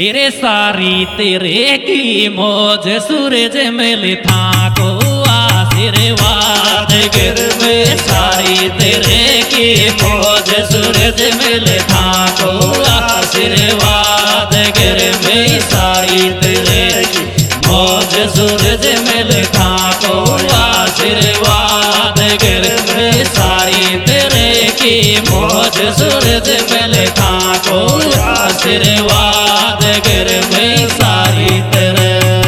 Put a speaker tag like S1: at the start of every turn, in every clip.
S1: रे सारी तेरे की मौज सूरज मिल था को आशीर्वाद गिर में सारी तेरे की मौज सूरज मिल था को आशीर्वाद गिर में सारी तेरे की मौज सूरज मिल था को आशीर्वाद गिर में सारी तेरे की मौज सूरज मिल था को आशीर्वाद गिर में सारी तेरे।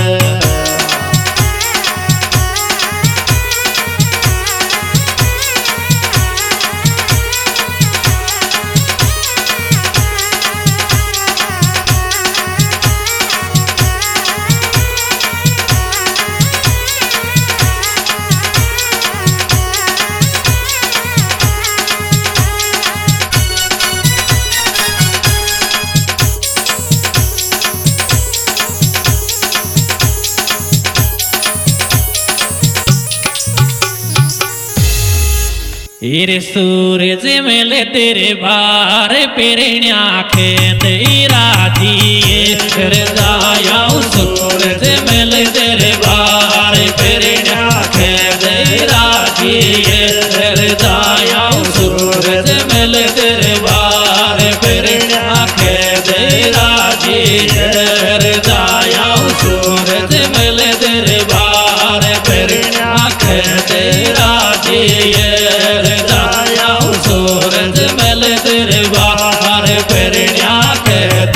S1: रे सूरज मिले तेरे बार पेरण्या खेत राजी जाया सूरज मिले तेरे बार पेरण्या खेत राजी जाया सूरज मिले तेरे बार पेरण्या खेत राजी जाया सूरज मिले तेरे बार पेरण्या खेत राजी सूरज मिल तेरे बाहर पेरण्या खेत।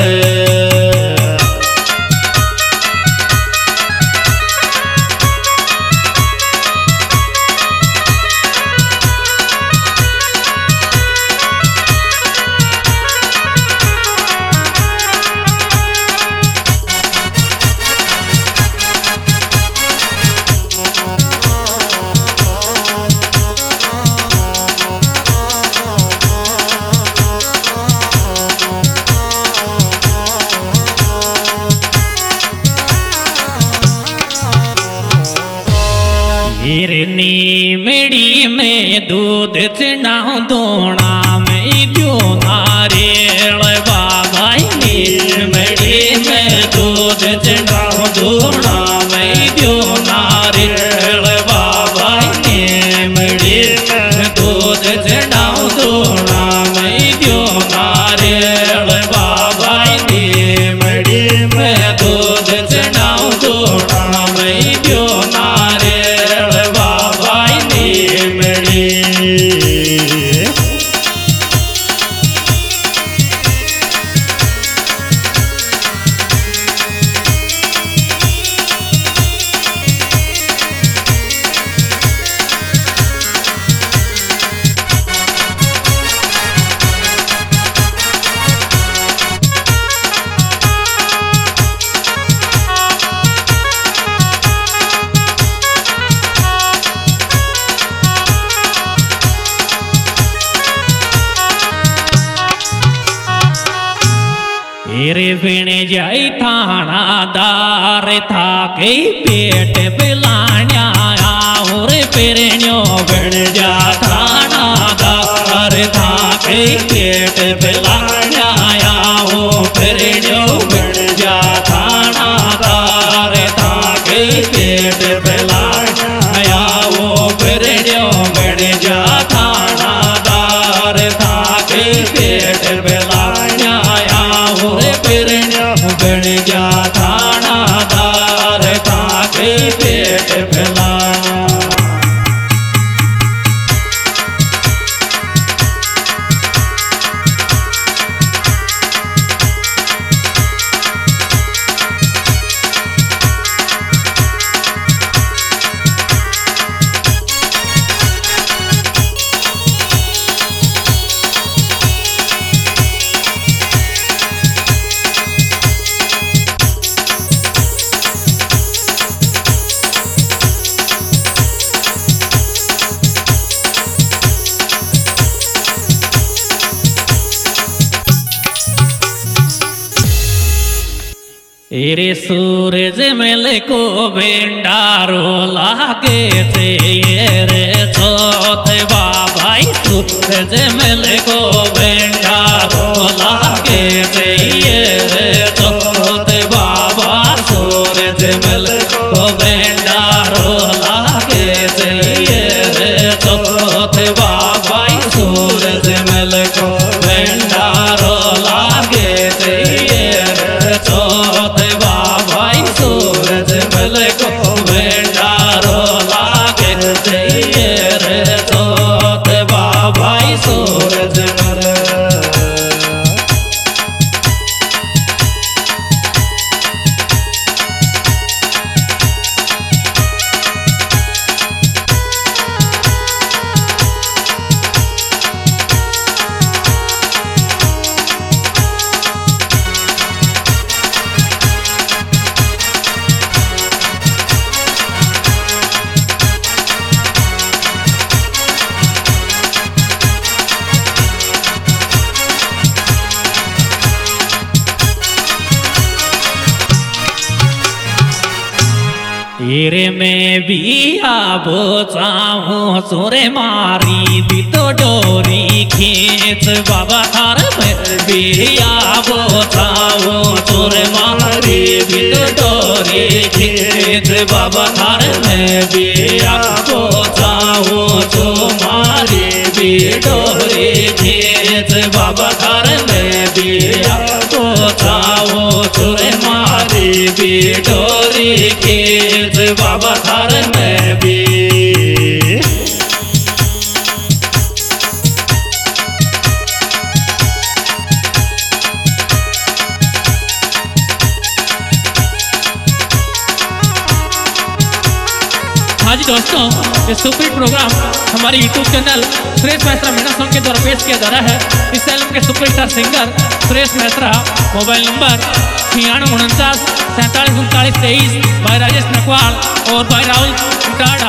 S1: हिरनी मेड़ी में दूध चढ़ाऊं दोना में क्यों नारियल बाबा मेड़ी में दूध चढ़ाऊं दोना में क्यों नारियल बाबा मेड़ी में दूध चढ़ाऊं दोना में क्यों नारियल बाबा मेड़ी में दूध चढ़ाऊं दोना में क्यों रे बिन जाई थानादार था के पेट बिलाण्या और पेरण्यो बिन जा थानादार था के पेट बिलाण्या ओ पेरण्यो बिन जा थानादार था के पेट बिलाण्या ओ पेरण्यो बिन जा थानादार था के पेट बिलाण्या बन जा थानादार था के पेट फैला। रे सूरज मिल को बेंडारो लागे थे रे चौथे बाबा सूरज मिल को बेंडारो लागे थे रे चौथे मिले को भंडारो लागे रे जोत बाबाई सूरज मर रे में भी आबो चाहूँ सोरे मारी दी तो डोरी खींच बाबा थार में भी आबो चाहूँ सोरे मारी दी तो डोरी खींच बाबा थार में भी आबो चाहूँ तो मारी भी डोरी खींच बाबा थार में भी आबो चाहूँ सोरे मारी भी डोरी खींच बाबा थार में भी हाँ जी दोस्तों, ये सुपर प्रोग्राम हमारे YouTube channel Suresh Maitra Meena song के द्वारा पेश किया जा रहा है। इस एल्बम के superstar singer Suresh Maitra, mobile number 9649 47 39 23, भाई राजेश नकवाल और भाई राहुल टाड़ा।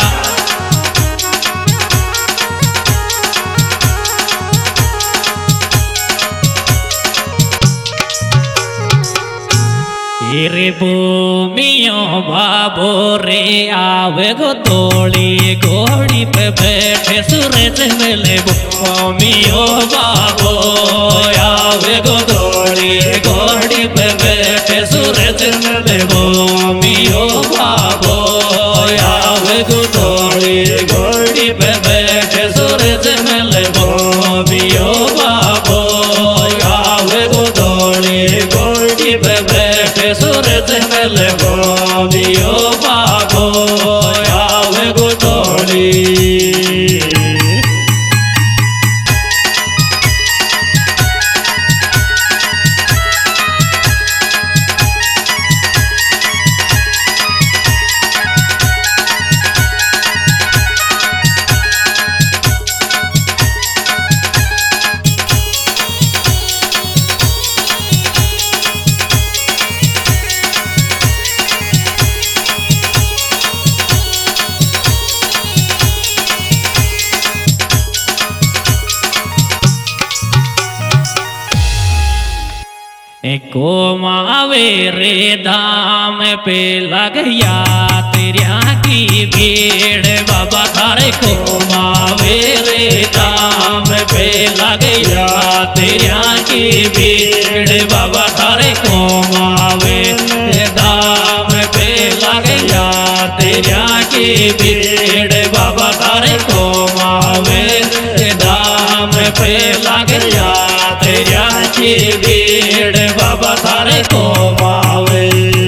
S1: रे भूमियों बाबो रे आवे गो तोड़ी घोड़ी पे बैठे सूरज मिले भूमियों बाबो आवे गो तोड़ी घोड़ी पे बैठे सूरज मिले भूमियों बाबो आवे गो तोड़ी घोड़ी पे बैठे सूरज मिले भूमियों बाबो आवे गो तोड़ी घोड़ी पे बैठे सूरज मिले भूमियों बाबो आवे गो तोड़ी। को मावे रे धाम पे लग गया तेरिया की भीड़ बाबा थारे को मावे रे धाम पे लग गया तेरिया की भीड़ बाबा थारे को मावे रे धाम पे लग गया तेरिया की भीड़ बाबा थारे को मावे रे धाम पे लग गया तेरिया की भीड़ बाबा थारे को मावे।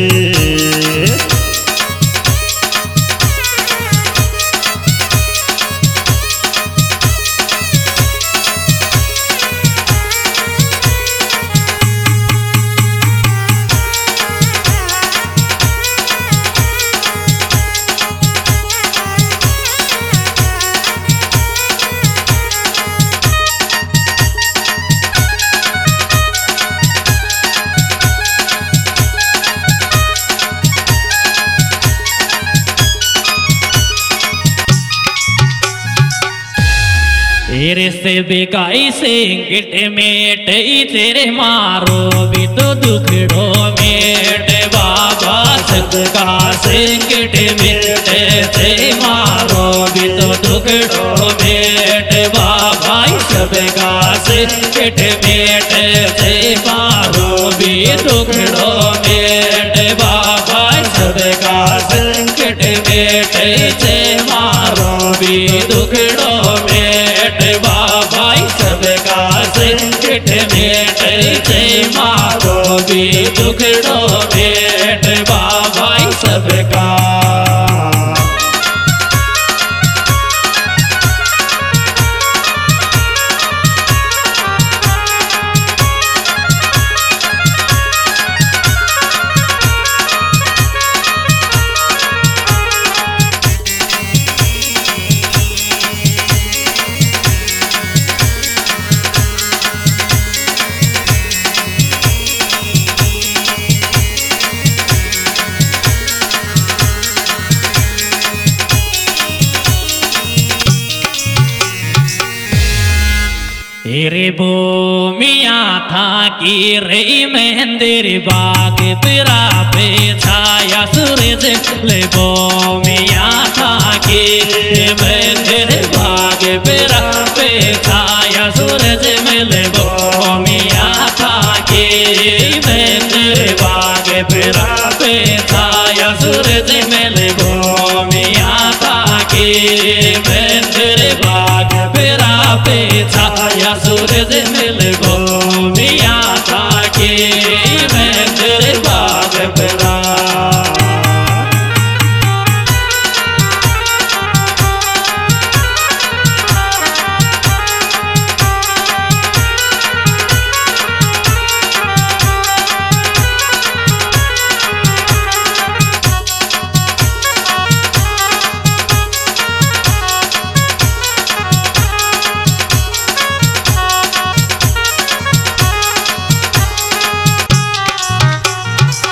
S1: तेरे से बेगाई से गिट मेट तेरे मारो भी तो दुखड़ो मेट बाबा सदका से गिट मेट तेरे मारो भी तो दुखड़ो मेट बाबा सबका से गिट मेट तेरे मारो भी दुखड़ो मेट बाबा सबका से गिट मेट तेरे मारो भी दुखड़ो मेट बाबा सबका संकट मेट जय मारो भी दुखड़ो मेट बाबा सबका। तेरे बो मियाँ था कि रे मेहंदीर बाग तेरा पे छाया सूरज ले बो मियाँ था कि मेहंदीर बाग तेरा पे छाया सूरज मिले बो मियाँ था कि मेहंदीर बाग तेरा पे छाया सूरज मिले बो मियाँ था कि मेहंदीर बाग तेरा पे छाया सूरज मिले